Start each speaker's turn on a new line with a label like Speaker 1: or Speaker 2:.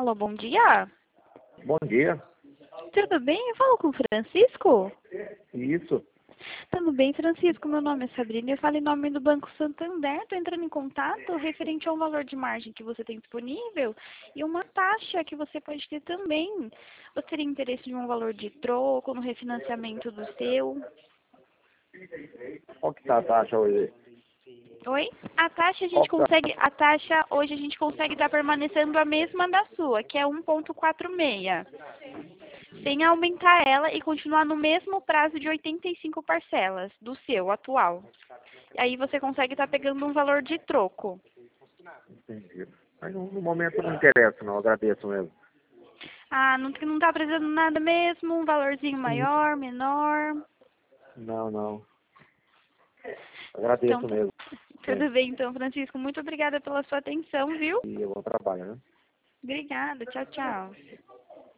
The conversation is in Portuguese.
Speaker 1: Alô, bom dia.
Speaker 2: Bom dia.
Speaker 1: Tudo bem? Eu falo com o Francisco?
Speaker 2: Isso.
Speaker 1: Tudo bem, Francisco? Meu nome é Sabrina e eu falo em nome do Banco Santander. Estou entrando em contato referente a um valor de margem que você tem disponível e uma taxa que você pode ter também. Você teria interesse em um valor de troco no refinanciamento do seu?
Speaker 2: Qual que tá a taxa hoje?
Speaker 1: Oi? A taxa
Speaker 2: Qual que tá?
Speaker 1: a taxa hoje a gente consegue estar permanecendo a mesma da sua, que é 1,46. Sem aumentar ela e continuar no mesmo prazo de 85 parcelas do seu atual. Aí você consegue estar pegando um valor de troco.
Speaker 2: Entendi. Mas no momento não interessa, não. Agradeço mesmo.
Speaker 1: Ah, não tá precisando nada mesmo? Um valorzinho maior, menor?
Speaker 2: Não, não.
Speaker 1: Então,
Speaker 2: Agradeço mesmo.
Speaker 1: tudo bem então, Francisco. Muito obrigada pela sua atenção, viu?
Speaker 2: E eu vou trabalhar, né?
Speaker 1: Obrigada. Tchau, tchau.